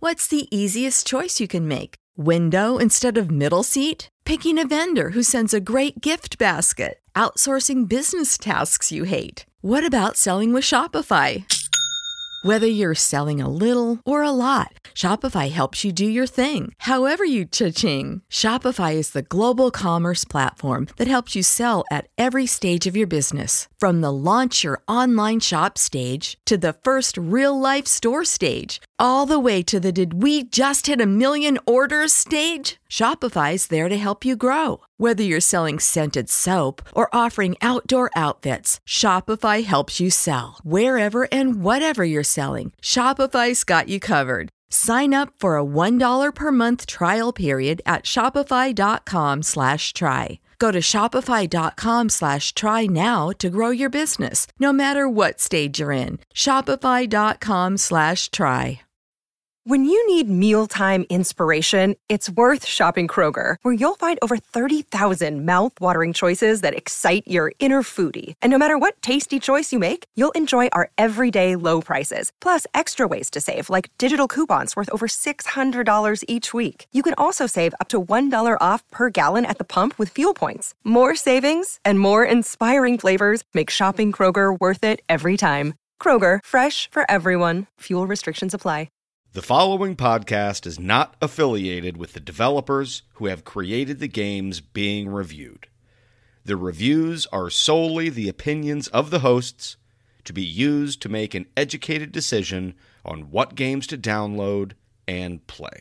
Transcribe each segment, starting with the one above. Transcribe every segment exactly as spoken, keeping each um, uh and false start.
What's the easiest choice you can make? Window instead of middle seat? Picking a vendor who sends a great gift basket? Outsourcing business tasks you hate? What about selling with Shopify? Whether you're selling a little or a lot, Shopify helps you do your thing, however you cha-ching. Shopify is the global commerce platform that helps you sell at every stage of your business. From the launch your online shop stage to the first real-life store stage, all the way to the did we just hit a million orders stage. Shopify's there to help you grow. Whether you're selling scented soap or offering outdoor outfits, Shopify helps you sell. Wherever and whatever you're selling, Shopify's got you covered. Sign up for a one dollar per month trial period at shopify.com slash try. Go to shopify.com slash try now to grow your business, no matter what stage you're in. Shopify.com slash try. When you need mealtime inspiration, it's worth shopping Kroger, where you'll find over thirty thousand mouth-watering choices that excite your inner foodie. And no matter what tasty choice you make, you'll enjoy our everyday low prices, plus extra ways to save, like digital coupons worth over six hundred dollars each week. You can also save up to one dollar off per gallon at the pump with fuel points. More savings and more inspiring flavors make shopping Kroger worth it every time. Kroger, fresh for everyone. Fuel restrictions apply. The following podcast is not affiliated with the developers who have created the games being reviewed. The reviews are solely the opinions of the hosts, to be used to make an educated decision on what games to download and play.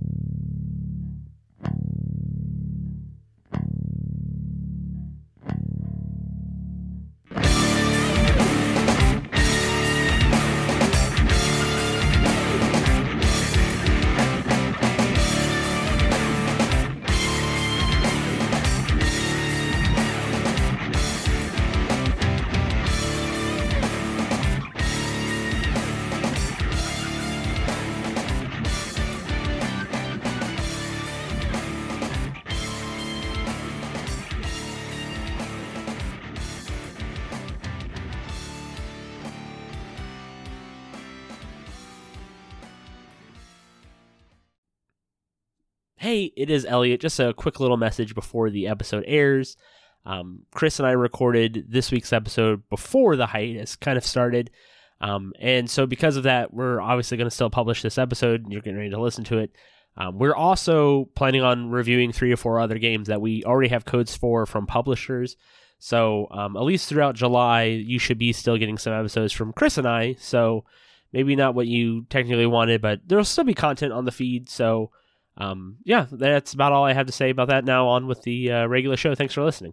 Hey, it is Elliot. Just a quick little message before the episode airs. Um, Chris and I recorded this week's episode before the hiatus kind of started. Um, and so because of that, we're obviously going to still publish this episode. You're getting ready to listen to it. Um, we're also planning on reviewing three or four other games that we already have codes for from publishers. So um, at least throughout July, you should be still getting some episodes from Chris and I. So maybe not what you technically wanted, but there'll still be content on the feed. So Um, yeah, that's about all I have to say about that. Now on with the uh, regular show. Thanks for listening.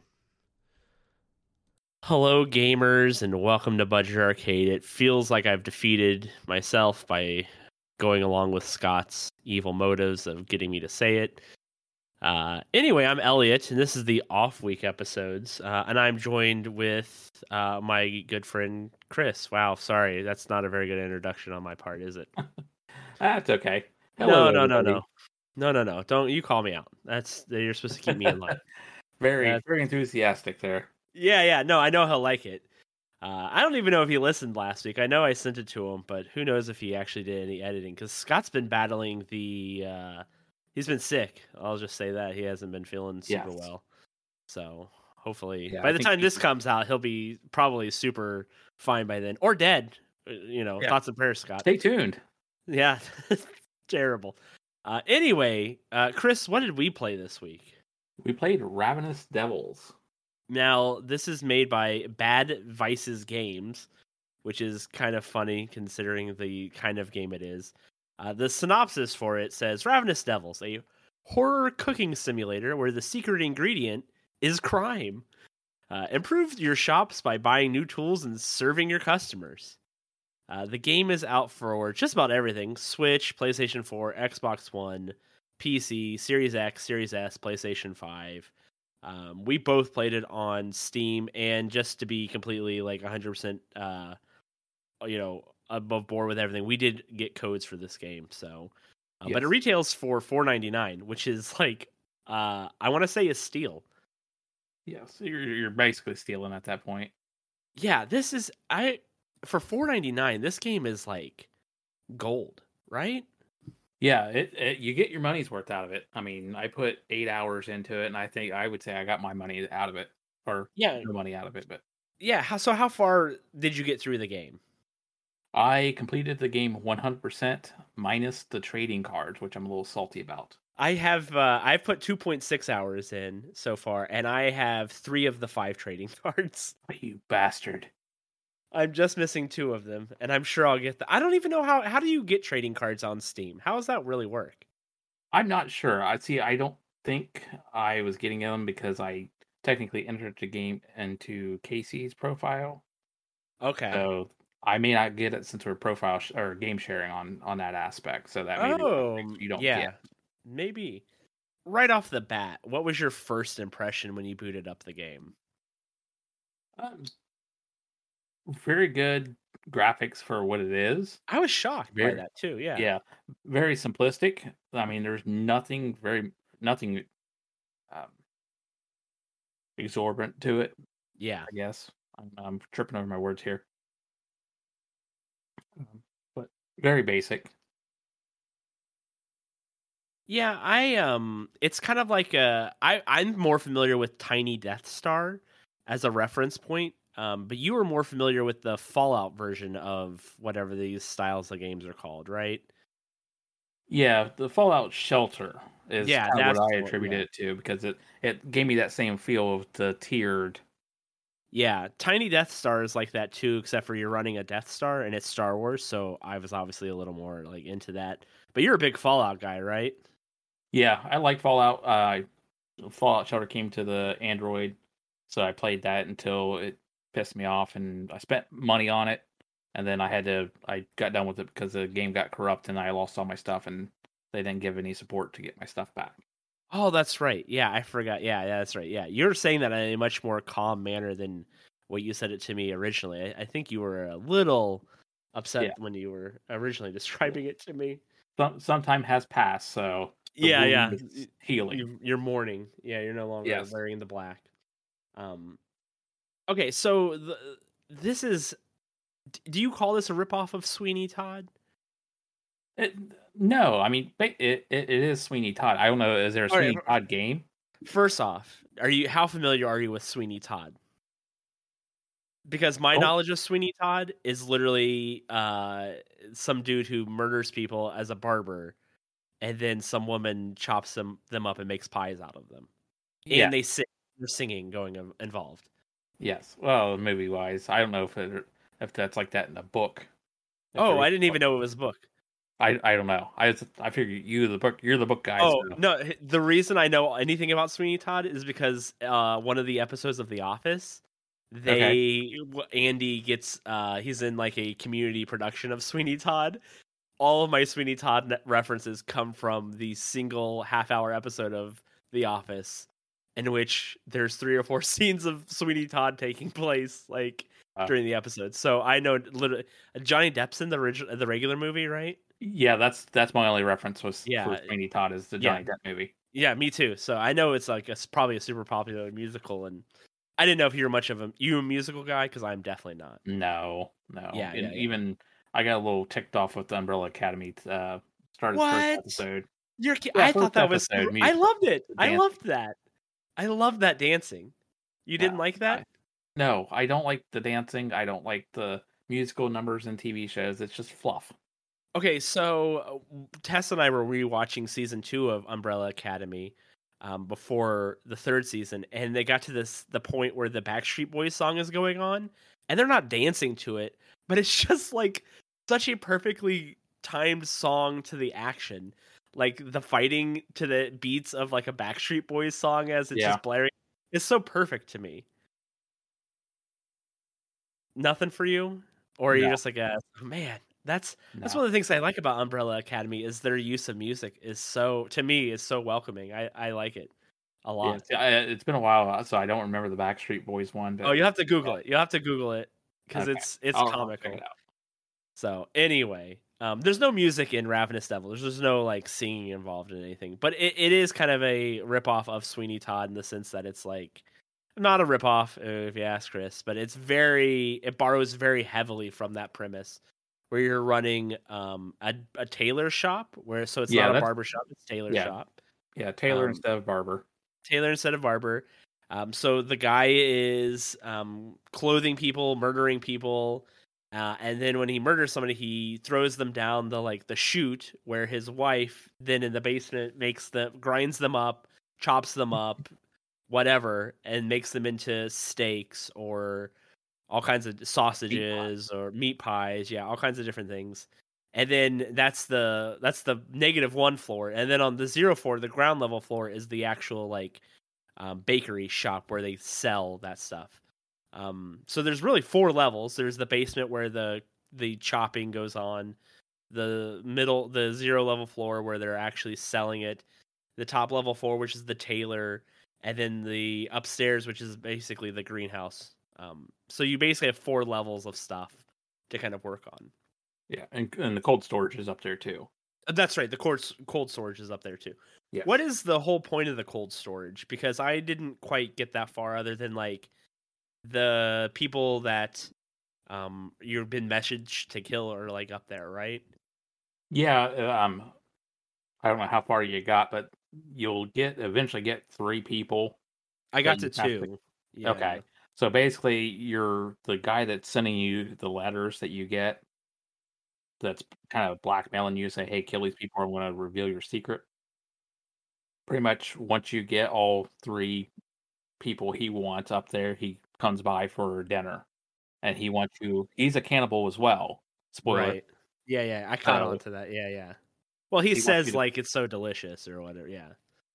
Hello, gamers, and welcome to Budget Arcade. It feels like I've defeated myself by going along with Scott's evil motives of getting me to say it. Uh, anyway, I'm Elliot, and this is the off-week episodes, uh, and I'm joined with uh, my good friend Chris. Wow, sorry, that's not a very good introduction on my part, is it? That's okay. Hello, no, no, no, no. No, no, no. Don't you call me out. That's you're supposed to keep me in line. very, That's... very enthusiastic there. Yeah, yeah. No, I know he'll like it. Uh, I don't even know if he listened last week. I know I sent it to him, but who knows if he actually did any editing, because Scott's been battling the... Uh, he's been sick. I'll just say that. He hasn't been feeling super yes. well. So hopefully, yeah, by I the time this comes out, he'll be probably super fine by then. Or dead. You know, yeah. Thoughts and prayers, Scott. Stay tuned. Yeah. Terrible. Uh, anyway, uh, Chris, what did we play this week? We played Ravenous Devils. Now, this is made by Bad Vices Games, which is kind of funny considering the kind of game it is. Uh, the synopsis for it says, Ravenous Devils, a horror cooking simulator where the secret ingredient is crime. Uh, improve your shops by buying new tools and serving your customers. Uh, the game is out for just about everything. Switch, PlayStation four, Xbox One, P C, Series X, Series S, PlayStation five. Um, we both played it on Steam, and just to be completely like one hundred percent uh, you know, above board with everything, we did get codes for this game. So, uh, yes. But it retails for four ninety-nine, which is like, uh, I want to say a steal. Yes, you're, you're basically stealing at that point. Yeah, this is... I. For four ninety-nine, this game is like gold, right? Yeah, it, it you get your money's worth out of it. I mean, I put eight hours into it, and I think I would say I got my money out of it, or Yeah, no money out of it. But yeah. How so? How far did you get through the game? I completed the game one hundred percent minus the trading cards, which I'm a little salty about. I have uh, I've put two point six hours in so far, and I have three of the five trading cards. You bastard! I'm just missing two of them, and I'm sure I'll get the. I don't even know how. How do you get trading cards on Steam? How does that really work? I'm not sure. I see. I don't think I was getting them because I technically entered the game into Casey's profile. Okay. So I may not get it since we're profile sh- or game sharing on on that aspect. So that may be one of the Oh, things you don't yeah. get. Maybe. Right off the bat, what was your first impression when you booted up the game? Um, very good graphics for what it is. I was shocked by Very, that too. Yeah. yeah, very simplistic. I mean, there's nothing very nothing um, exorbitant to it. Yeah. I guess I'm, I'm tripping over my words here, um, but very basic. Yeah, I um it's kind of like a I I'm more familiar with Tiny Death Star as a reference point. Um, but you were more familiar with the Fallout version of whatever these styles of games are called, right? Yeah, the Fallout Shelter is Yeah, kind of that's what I what, attributed yeah. it to because it it gave me that same feel of the tiered. Yeah, Tiny Death Star is like that too, except for you're running a Death Star and it's Star Wars, so I was obviously a little more like into that. But you're a big Fallout guy, right? Yeah, I like Fallout. Uh, Fallout Shelter came to the Android, so I played that until it pissed me off, and I spent money on it, and then I had to. I got done with it because the game got corrupt, and I lost all my stuff, and they didn't give any support to get my stuff back. Oh, that's right. Yeah, I forgot. Yeah, yeah, that's right. Yeah, you're saying that in a much more calm manner than what you said it to me originally. I, I think you were a little upset Yeah, when you were originally describing it to me. some some time has passed, so the Yeah, wound yeah. is healing. You, you're mourning. Yeah, you're no longer Yes. wearing the black. Um. Okay, so the, this is. d- Do you call this a ripoff of Sweeney Todd? It, no, I mean ba- it, it. It is Sweeney Todd. I don't know. Is there a All right, Sweeney Todd game? First off, are you how familiar are you with Sweeney Todd? Because my Oh, knowledge of Sweeney Todd is literally uh, some dude who murders people as a barber, and then some woman chops them them up and makes pies out of them, yeah. and they sing, there's singing going in- involved. Yes. Well, movie wise, I don't know if it, if that's like that in the book. If Oh, there is I a didn't book. even know it was a book. I I don't know. I just- I figure you the book. You're the book guy. Oh So. no, h- the reason I know anything about Sweeney Todd is because uh, one of the episodes of The Office, they w- Andy gets uh, he's in like a community production of Sweeney Todd. All of my Sweeney Todd ne- references come from the single half hour episode of The Office, in which there's three or four scenes of Sweeney Todd taking place like Uh, during the episode. So I know literally Johnny Depp's in the original, the regular movie, right? yeah, that's that's my only reference was Yeah, for Sweeney Todd is the yeah. Johnny Depp movie. Yeah, me too. So I know it's like a, s- probably a super popular musical, and I didn't know if you were much of a you a musical guy because I'm definitely not. No, no. Yeah, and yeah, yeah. even I got a little ticked off with the Umbrella Academy. Uh, started the first What? episode. You're ki- Yeah, I thought first that was episode. super- I Music, loved it. I dance. loved that. I loved that dancing. You didn't No, like that? I- no, I don't like the dancing. I don't like the musical numbers in T V shows. It's just fluff. Okay, so uh, Tess and I were rewatching season two of Umbrella Academy um, before the third season, and they got to this the point where the Backstreet Boys song is going on, and they're not dancing to it, but it's just like such a perfectly timed song to the action, like the fighting to the beats of like a Backstreet Boys song as it's Yeah. just blaring. It's so perfect to me. Nothing for you, or are you No. just like a oh, man? That's that's No. one of the things I like about Umbrella Academy is their use of music is so to me is so welcoming. I, I like it a Yeah, lot. it's, I, it's been a while, uh, so I don't remember the Backstreet Boys one. But Oh, you have to Google uh, it. You have to Google it because okay. it's it's I'll, I'll check comical. it out. So anyway, um, there's no music in Ravenous Devil. There's just no like singing involved in anything. But it, it is kind of a ripoff of Sweeney Todd in the sense that it's like not a ripoff, uh, if you ask Chris, but it's very it borrows very heavily from that premise. where you're running um a, a tailor shop, where so it's Yeah, not a that's barber shop, it's tailor yeah. shop. Yeah, tailor Um, instead of barber. Tailor instead of barber. Um, so the guy is um, clothing people, murdering people, uh, and then when he murders somebody, he throws them down the like the chute where his wife then in the basement makes them grinds them up, chops them up, whatever, and makes them into steaks or all kinds of Meat pie. sausages or meat pies, yeah, all kinds of different things. And then that's the that's the negative one floor, and then on the zero floor, the ground level floor is the actual like um, bakery shop where they sell that stuff. Um, so there's really four levels. There's the basement where the the chopping goes on, the middle, the zero level floor where they're actually selling it, the top level floor which is the tailor, and then the upstairs which is basically the greenhouse. Um, so you basically have four levels of stuff to kind of work on. Yeah, and and the cold storage is up there too. Uh, That's right. The cold cold storage is up there too. Yeah. What is the whole point of the cold storage? Because I didn't quite get that far, other than like the people that um you've been messaged to kill are like up there, right? Yeah, uh, um, I don't know how far you got, but you'll get eventually get three people. I got that to you have to- two. Yeah. Okay, so basically, you're the guy that's sending you the letters that you get. That's kind of blackmailing you, say, "Hey, kill these people. I want to reveal your secret." Pretty much, once you get all three people he wants up there, he comes by for dinner, and he wants you. He's a cannibal as well. Spoiler. Right. Yeah, yeah. I caught So- on to that. Yeah, yeah. Well, he, He wants says you to- like it's so delicious or whatever. Yeah.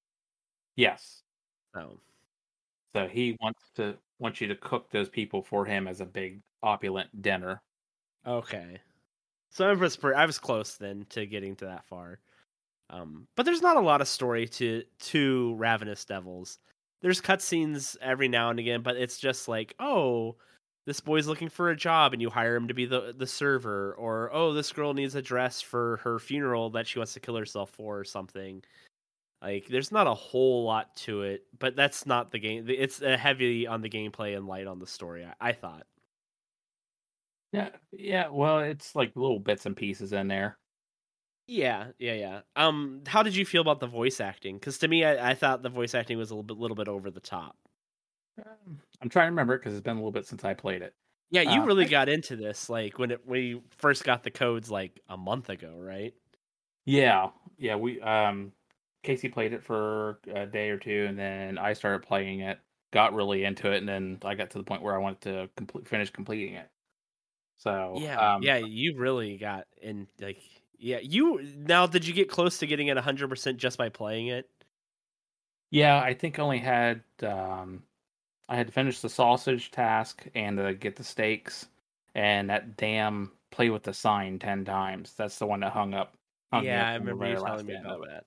Yes. So So he wants to wants you to cook those people for him as a big opulent dinner. okay. So I was pre- I was close then to getting to that far. Um, but there's not a lot of story to to Ravenous Devils. There's cutscenes every now and again, but it's just like, oh, this boy's looking for a job, and you hire him to be the the server, or oh, this girl needs a dress for her funeral that she wants to kill herself for, or something. Like, there's not a whole lot to it, but that's not the game. It's uh, heavy on the gameplay and light on the story. I, I thought. Yeah, yeah. Well, it's like little bits and pieces in there. Yeah, yeah, yeah. Um, how did you feel about the voice acting? Because to me, I, I thought the voice acting was a little bit, little bit over the top. Um, I'm trying to remember because it's been a little bit since I played it. Yeah, you Uh, really I- got into this like when it we first got the codes like a month ago, right? Yeah, yeah. We um, Casey played it for a day or two, and then I started playing it. Got really into it, and then I got to the point where I wanted to complete, finish completing it. So Yeah, um, yeah, you really got in like yeah, you now did you get close to getting it one hundred percent just by playing it? yeah. I think I only had um, I had to finish the sausage task and uh, get the steaks, and that damn play with the sign ten times. That's the one that hung up. hung me Yeah, up I on the remember very you last telling me end about of it. that.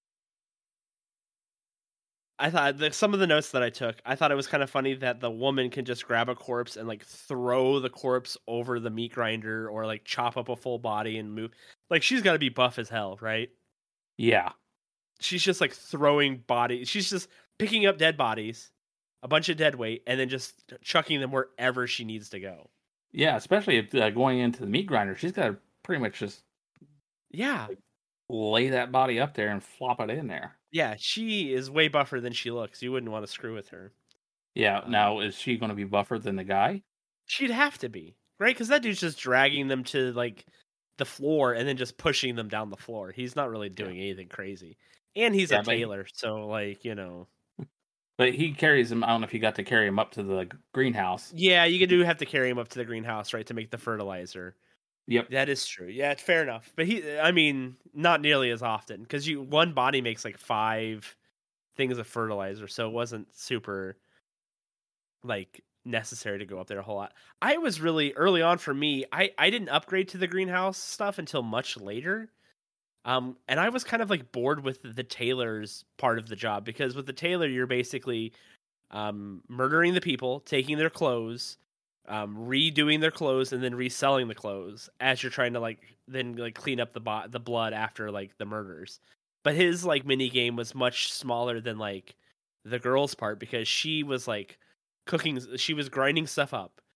I thought the, some of the notes that I took, I thought it was kind of funny that the woman can just grab a corpse and like throw the corpse over the meat grinder or like chop up a full body and move. Like she's got to be buff as hell, right? Yeah, She's just like throwing bodies. She's just picking up dead bodies, a bunch of dead weight, and then just chucking them wherever she needs to go. yeah. Especially if uh, going into the meat grinder, she's got to pretty much just Yeah. lay that body up there and flop it in there. Yeah, she is way buffer than she looks. You wouldn't want to screw with her. Yeah. Um, Now, is she going to be buffer than the guy? She'd have to be, right? Because that dude's just dragging them to like the floor and then just pushing them down the floor. He's not really doing anything crazy. And he's Yeah, a but he- tailor, so like, you know. But he carries him. I don't know if you got to carry him up to the greenhouse. Yeah, you do have to carry him up to the greenhouse, right, to make the fertilizer. Yep. That is true. Yeah, it's fair enough. But he, I mean, not nearly as often because you one body makes like five things of fertilizer, so it wasn't super like necessary to go up there a whole lot. I was really early on for me. I I didn't upgrade to the greenhouse stuff until much later. Um, and I was kind of like bored with the tailor's part of the job because with the tailor, you're basically um, murdering the people, taking their clothes, um, redoing their clothes, and then reselling the clothes as you're trying to like then like clean up the bo- the blood after like the murders. But his like mini game was much smaller than like the girl's part because she was like cooking, she was grinding stuff up,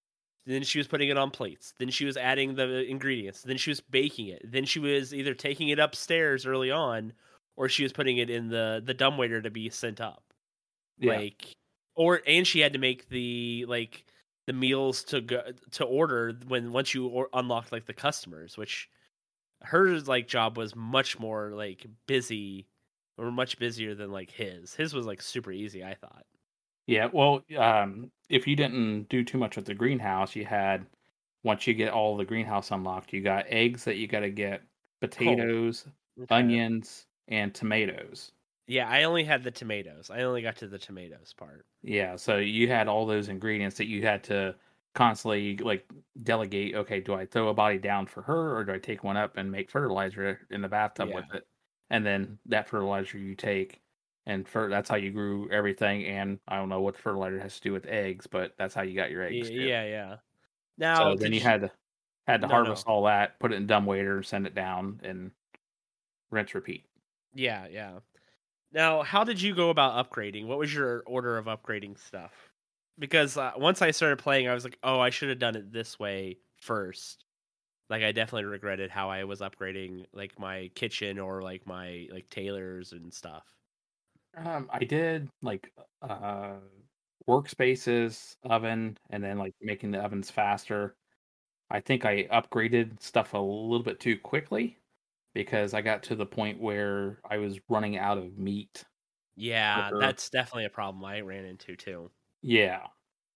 Then she was putting it on plates. Then she was adding the ingredients. Then she was baking it. Then she was either taking it upstairs early on, or she was putting it in the the dumbwaiter to be sent up. Yeah. Like, or and she had to make the like the meals to go to order when once you or, unlocked like the customers, which her like job was much more like busy or much busier than like his. His was like super easy, I thought. Yeah, well, um, if you didn't do too much with the greenhouse, you had once you get all the greenhouse unlocked, you got eggs that you got to get, potatoes, Okay. onions, and tomatoes. Yeah, I only had the tomatoes. I only got to the tomatoes part. Yeah, so you had all those ingredients that you had to constantly like delegate. Okay, do I throw a body down for her, or do I take one up and make fertilizer in the bathtub Yeah. with it? And then that fertilizer you take, and for that's how you grew everything. And I don't know what the fertilizer has to do with eggs, but that's how you got your eggs. Y- too. Yeah, yeah. Now, So then did you you- had to had to No, harvest no. all that, put it in dumbwaiter, send it down, and rinse repeat. Yeah, yeah. Now, how did you go about upgrading? What was your order of upgrading stuff? Because uh, once I started playing, I was like, oh, I should have done it this way first. Like, I definitely regretted how I was upgrading, like, my kitchen or, like, my, like, tailors and stuff. Um, I did like uh workspaces, oven, and then like making the ovens faster. I think I upgraded stuff a little bit too quickly because I got to the point where I was running out of meat. Yeah, Or- that's definitely a problem I ran into, too. Yeah.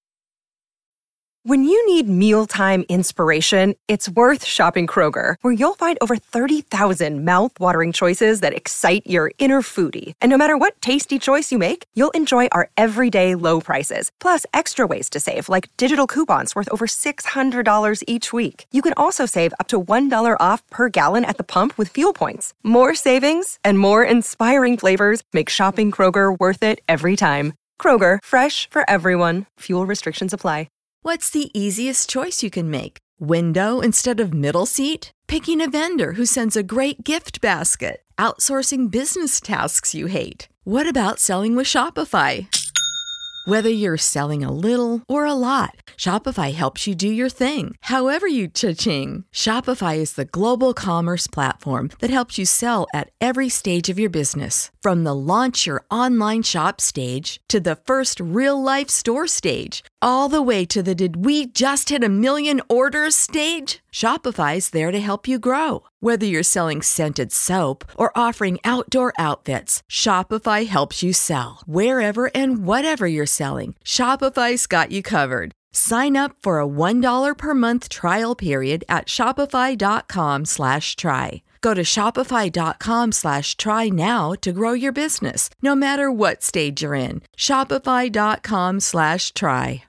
When you need mealtime inspiration, it's worth shopping Kroger, where you'll find over thirty thousand mouth-watering choices that excite your inner foodie. And no matter what tasty choice you make, you'll enjoy our everyday low prices, plus extra ways to save, like digital coupons worth over six hundred dollars each week. You can also save up to one dollar off per gallon at the pump with fuel points. More savings and more inspiring flavors make shopping Kroger worth it every time. Kroger, fresh for everyone. Fuel restrictions apply. What's the easiest choice you can make? Window instead of middle seat? Picking a vendor who sends a great gift basket? Outsourcing business tasks you hate? What about selling with Shopify? Whether you're selling a little or a lot, Shopify helps you do your thing, however you cha-ching. Shopify is the global commerce platform that helps you sell at every stage of your business. From the launch your online shop stage to the first real-life store stage, all the way to the did we just hit a million orders stage. Shopify's there to help you grow. Whether you're selling scented soap or offering outdoor outfits, Shopify helps you sell. Wherever and whatever you're selling, Shopify's got you covered. Sign up for a one dollar per month trial period at shopify.com slash try. Go to shopify.com slash try now to grow your business, no matter what stage you're in. Shopify.com slash try.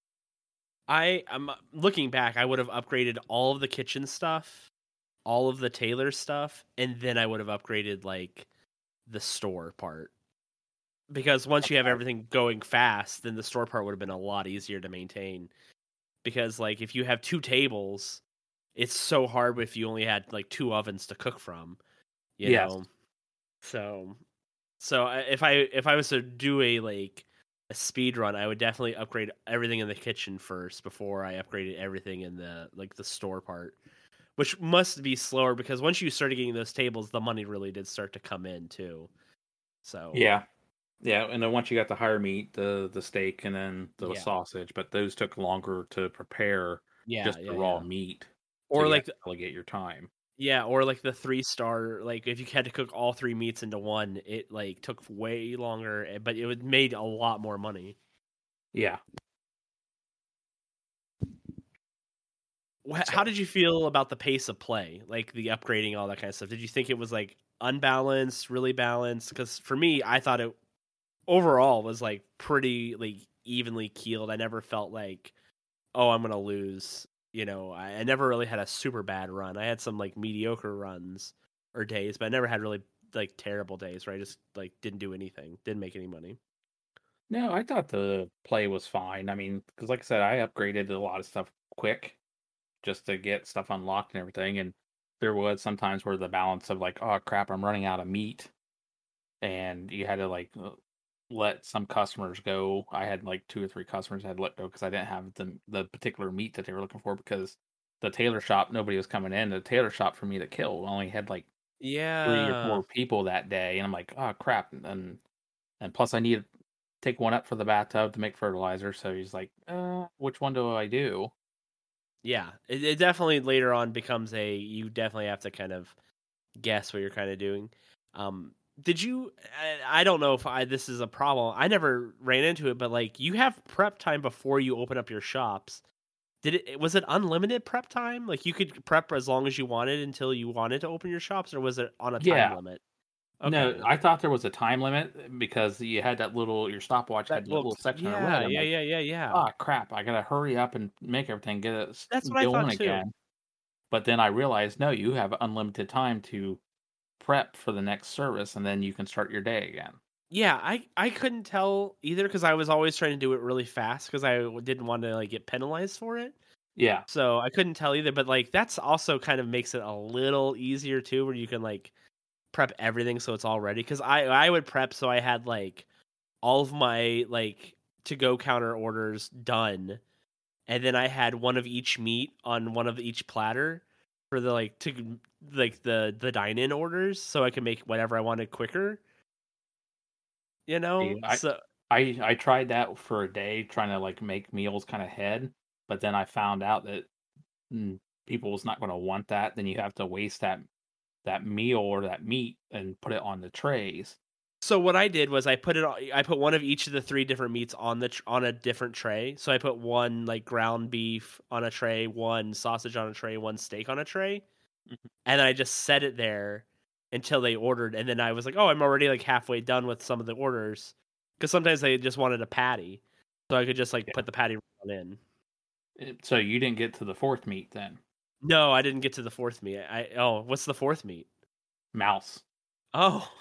I am looking back, I would have upgraded all of the kitchen stuff, all of the tailor stuff, and then I would have upgraded like the store part. Because once you have everything going fast, then the store part would have been a lot easier to maintain. Because like if you have two tables, it's so hard if you only had like two ovens to cook from, you Yes. know. So so I- if I if I was to do a like a speed run, I would definitely upgrade everything in the kitchen first before I upgraded everything in the like the store part, which must be slower because once you started getting those tables, the money really did start to come in too. So Yeah. Yeah, and then once you got the higher meat, the the steak, and then the Yeah. sausage, but those took longer to prepare yeah, just yeah, the raw yeah. meat. Or so you like have to delegate your time. yeah, or like the three star, like if you had to cook all three meats into one, it like took way longer, eh, but it would made a lot more money. Yeah. Wh- How did you feel about the pace of play, like the upgrading, all that kind of stuff? Did you think it was like unbalanced, really balanced? Because for me, I thought it overall was like pretty like evenly keeled. I never felt like, oh, I'm gonna lose. You know, I, I never really had a super bad run. I had some like mediocre runs or days, but I never had really like terrible days where I just like didn't do anything, didn't make any money. No, I thought the play was fine. I mean, because like I said, I upgraded a lot of stuff quick just to get stuff unlocked and everything. And there was sometimes where the balance of like, oh crap, I'm running out of meat, and you had to like uh, let some customers go. I had like two or three customers I had let go because I didn't have the the particular meat that they were looking for, because the tailor shop, nobody was coming in. The tailor shop for me to kill only had like three or Yeah. four people that day, and I'm like, oh crap, and and plus I need to take one up for the bathtub to make fertilizer. So he's like, uh, which one do I do? Yeah. It, it definitely later on becomes a, you definitely have to kind of guess what you're kind of doing. Um, did you, I, I don't know if I, this is a problem. I never ran into it, but like you have prep time before you open up your shops. Did it, was it unlimited prep time? Like you could prep as long as you wanted until you wanted to open your shops, or was it on a time Yeah. limit? No, Okay. I thought there was a time limit because you had that little your stopwatch That had that little looked, section of yeah, red. I'm yeah, like, yeah, yeah, yeah. ah, crap! I gotta hurry up and make everything get it s- That's what I thought going too. again. But then I realized, no, you have unlimited time to prep for the next service, and then you can start your day again. Yeah, I I couldn't tell either because I was always trying to do it really fast because I w- didn't want to like get penalized for it. Yeah, So I couldn't tell either. But like that's also kind of makes it a little easier too, where you can like prep everything so it's all ready. Because I I would prep so I had like all of my like to go counter orders done, and then I had one of each meat on one of each platter for the like to like the the dine in orders, so I could make whatever I wanted quicker. You See, know, I so I I tried that for a day, trying to like make meals kind of head, but then I found out that mm, people was not going to want that. Then you have to waste that that meal or that meat and put it on the trays. So what I did was I put it on, I put one of each of the three different meats on the tr- on a different tray. So I put one like ground beef on a tray, one sausage on a tray, one steak on a tray, Mhm. and I just set it there until they ordered. And then I was like, oh, I'm already like halfway done with some of the orders because sometimes they just wanted a patty, so I could just like Yeah. put the patty right in. It- So you didn't get to the fourth meat then. No, I didn't get to the fourth meat. I oh, what's the fourth meat? Mouse. Oh,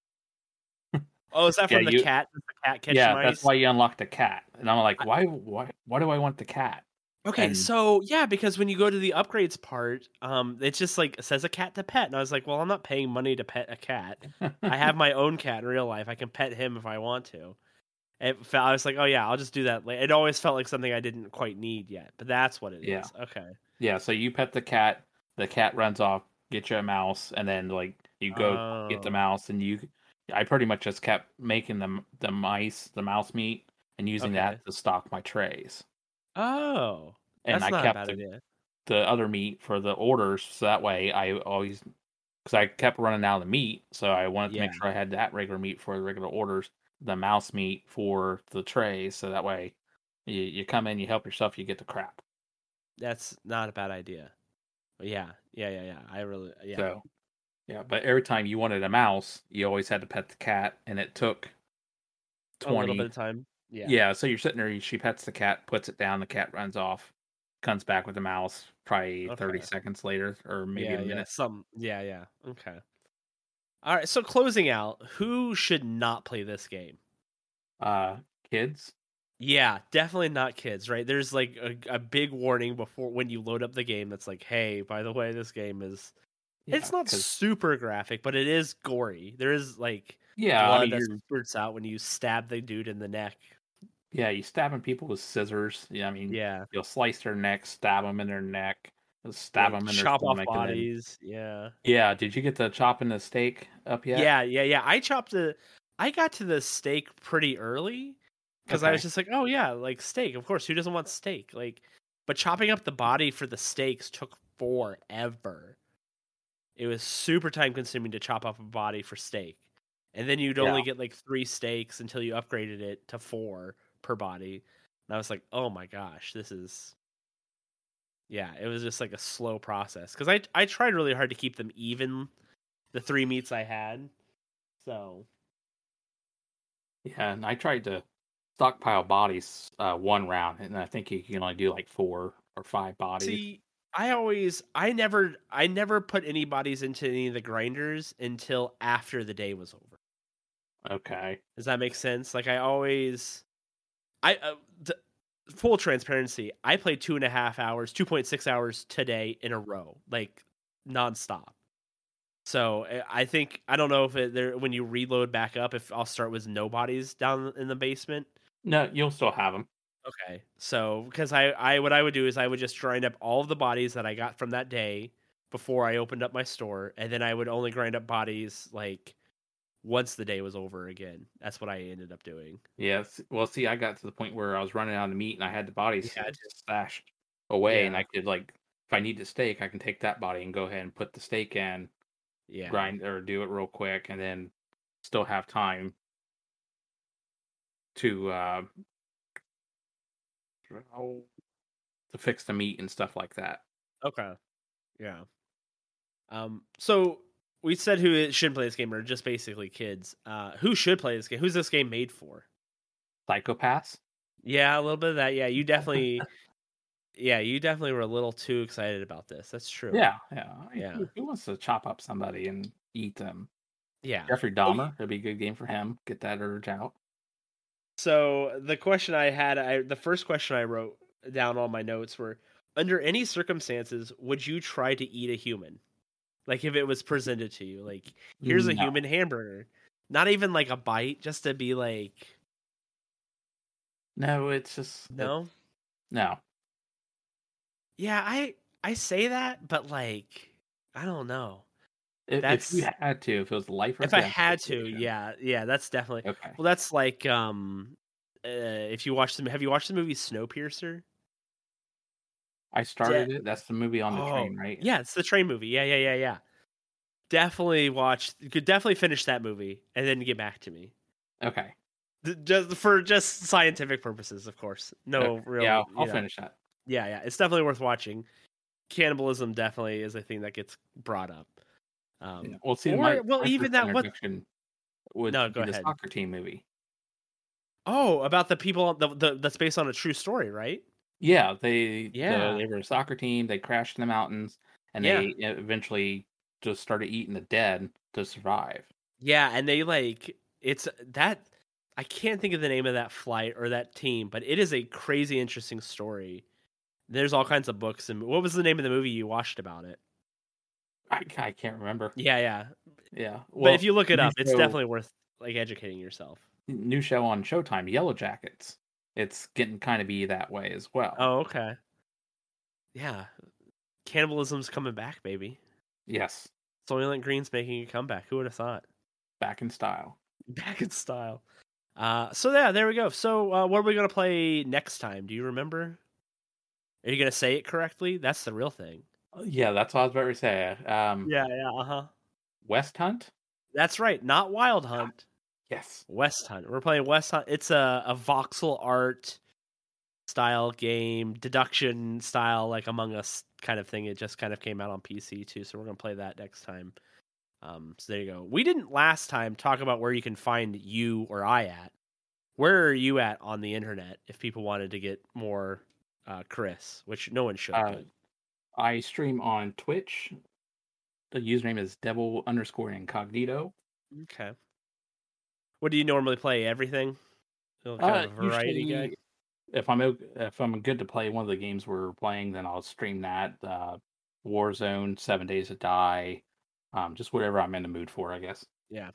oh, is that Yeah, from the you cat? Does the cat catch yeah, that's mice? why you unlocked the cat. And I'm like, why why why do I want the cat? Okay, And so yeah, because when you go to the upgrades part, um, it's just like it says a cat to pet, and I was like, well, I'm not paying money to pet a cat. I have my own cat in real life. I can pet him if I want to. It felt, I was like, oh yeah, I'll just do that. Like, it always felt like something I didn't quite need yet, but that's what it yeah. is. Okay. Yeah, so you pet the cat, the cat runs off, get you a mouse, and then like you go get the Oh. mouse, and you I pretty much just kept making the the mice, the mouse meat, and using Okay. that to stock my trays. Oh, And that's I not a kept bad the idea. the other meat for the orders, so that way I always, because I kept running out of meat, so I wanted to Yeah, make sure I had that regular meat for the regular orders, the mouse meat for the trays, so that way you, you come in, you help yourself, you get the crap. that's not a bad idea. But yeah, yeah, yeah, yeah. I really, yeah, So yeah, but every time you wanted a mouse, you always had to pet the cat, and it took a little bit twenty. of time. Yeah. Yeah, so you're sitting there, she pets the cat, puts it down, the cat runs off, comes back with the mouse probably thirty Okay. seconds later, or maybe a Yeah, yeah. minute. Some. Yeah, yeah. Okay. All right. So closing out, who should not play this game? Uh, kids. Yeah, definitely not kids, right? There's like a, a big warning before when you load up the game that's like, hey, by the way, this game is Yeah, it's not because super graphic, but it is gory. There is like yeah, I blood mean that you're spurts out when you stab the dude in the neck. yeah, you stabbing people with scissors. Yeah, I mean Yeah. you'll slice their neck, stab them in their neck, you'll Yeah, stab them in their chop off stomach, and then bodies. Yeah. yeah. Did you get the chopping the steak up yet? Yeah, yeah, yeah. I chopped the I got to the steak pretty early because I was Okay. just like, oh yeah, like steak. Of course, who doesn't want steak? Like, but chopping up the body for the steaks took forever. It was super time consuming to chop up a body for steak. And then you'd Yeah. only get like three steaks until you upgraded it to four per body. And I was like, oh my gosh, this is yeah, it was just like a slow process. Cause I I tried really hard to keep them even, the three meats I had. So Yeah, and I tried to stockpile bodies uh, one round, and I think you can only do like four or five bodies. see, I always I never I never put any bodies into any of the grinders until after the day was over. Okay. Does that make sense? Like I always I uh, th- full transparency. I played two and a half hours, two point six hours today in a row, like nonstop. So I think I don't know if it, there when you reload back up, if I'll start with no bodies down in the basement. No, you'll still have them. Okay, so because I, I what I would do is I would just grind up all of the bodies that I got from that day before I opened up my store, and then I would only grind up bodies like once the day was over again. That's what I ended up doing. Yes. Well, see, I got to the point where I was running out of meat and I had the bodies Yeah. stashed away, Yeah. and I could like, if I need the steak, I can take that body and go ahead and put the steak in, Yeah, grind or do it real quick, and then still have time to uh, to fix the meat and stuff like that. Okay. Yeah. Um. So we said who shouldn't play this game, or just basically kids. Uh, who should play this game? Who's this game made for? Psychopaths. Yeah, a little bit of that. Yeah, you definitely. yeah, you definitely were a little too excited about this. That's true. Yeah, yeah, I mean, Yeah. Who, who wants to chop up somebody and eat them? Yeah. Jeffrey Dahmer. It'd be a good game for him. Get that urge out. So the question I had, I the first question I wrote down on my notes were: under any circumstances, would you try to eat a human? Like if it was presented to you, like here's a No. human hamburger, not even like a bite, just to be like, No, it's just no, no. yeah, I I say that, but like I don't know. If, That's- if you had to, if it was life or If I death had to, situation. yeah, yeah, that's definitely. Okay. Well, that's like um, uh, if you watch the have you watched the movie Snowpiercer? I started it. That's the movie on the Oh, train, right? Yeah, it's the train movie. Yeah, yeah, yeah, yeah. Definitely watch. You could definitely finish that movie and then get back to me. Okay. Th- Just for just scientific purposes, of course. No Okay. real. Yeah, you I'll know. finish that. Yeah, yeah. It's definitely worth watching. Cannibalism definitely is a thing that gets brought up. Um, Yeah. Well, see, or- my, well, my even first that- what- introduction would No, be go the ahead. soccer team movie. Oh, about the people the, the that's based on a true story, right? Yeah, they Yeah. the, they were a soccer team. They crashed in the mountains, and Yeah. they eventually just started eating the dead to survive. Yeah, and they like it's that I can't think of the name of that flight or that team, but it is a crazy interesting story. There's all kinds of books, and what was the name of the movie you watched about it? I, I can't remember. Yeah, yeah. Yeah, But if you look it new up, it's show- definitely worth like educating yourself. new show on Showtime, Yellow Jackets. It's getting kind of be that way as well. Oh, okay. Yeah. Cannibalism's coming back, baby. Yes, Soylent Green's making a comeback. Who would have thought? back in style. Back in style. Uh, so yeah, there we go. So uh, what are we gonna play next time? Do you remember? Are you gonna say it correctly? That's the real thing. Yeah, that's what I was about to say. Um, Yeah, yeah, uh huh. West Hunt. That's right. Not Wild Hunt. Yes. West Hunt. We're playing West Hunt. It's a, a voxel art style game, deduction style, like Among Us kind of thing. It just kind of came out on P C too, so we're gonna play that next time. Um, so there you go. We didn't last time talk about where you can find you or I at. Where are you at on the internet if people wanted to get more uh, Chris, which no one should. Uh, but- I stream on Twitch. The username is devil underscore incognito. Okay. What do you normally play? Everything? You're kind Uh, of a variety guy? usually, if I'm o- if I'm good to play one of the games we're playing, then I'll stream that. Uh, Warzone, Seven Days to Die, um, just whatever I'm in the mood for, I guess. Yeah.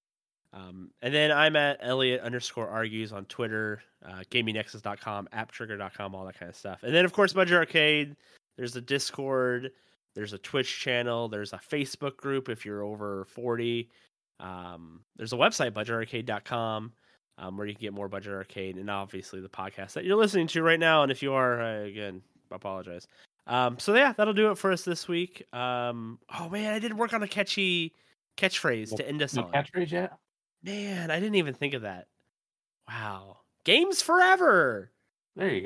Um, and then I'm at Elliot underscore argues on Twitter, uh, gaming nexus dot com, app trigger dot com, all that kind of stuff. And then, of course, Budget Arcade. There's a Discord. There's a Twitch channel. There's a Facebook group if you're over forty. Um, there's a website, budget arcade dot com, um, where you can get more Budget Arcade. And obviously the podcast that you're listening to right now. And if you are, uh, again, I apologize. Um, so, yeah, that'll do it for us this week. Um, oh, man, I didn't work on a catchy catchphrase to end us No on. catchphrase yet? Man, I didn't even think of that. Wow. Games forever. There you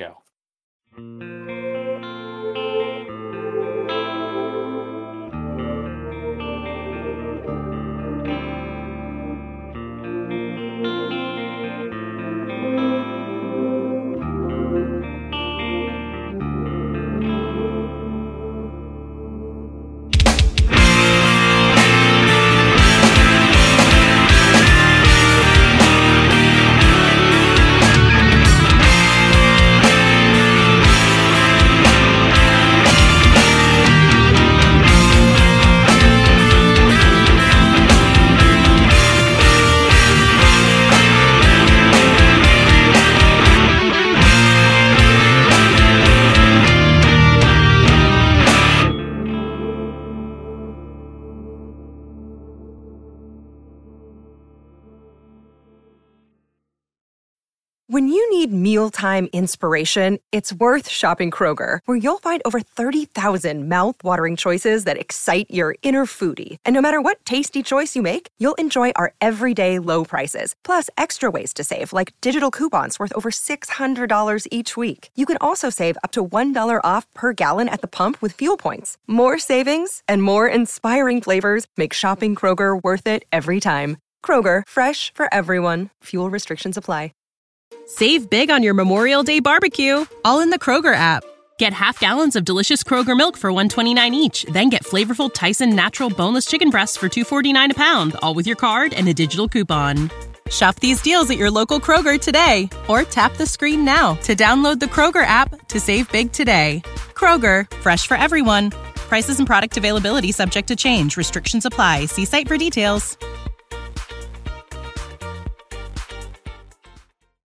go. When you need mealtime inspiration, it's worth shopping Kroger, where you'll find over thirty thousand mouth-watering choices that excite your inner foodie. And no matter what tasty choice you make, you'll enjoy our everyday low prices, plus extra ways to save, like digital coupons worth over six hundred dollars each week. You can also save up to one dollar off per gallon at the pump with fuel points. More savings and more inspiring flavors make shopping Kroger worth it every time. Kroger, fresh for everyone. Fuel restrictions apply. Save big on your Memorial Day barbecue, all in the Kroger app. Get half gallons of delicious Kroger milk for one dollar and twenty-nine cents each. Then get flavorful Tyson natural boneless chicken breasts for two dollars and forty-nine cents a pound, all with your card and a digital coupon. Shop these deals at your local Kroger today, or tap the screen now to download the Kroger app to save big today. Kroger, fresh for everyone. Prices and product availability subject to change. Restrictions apply. See site for details.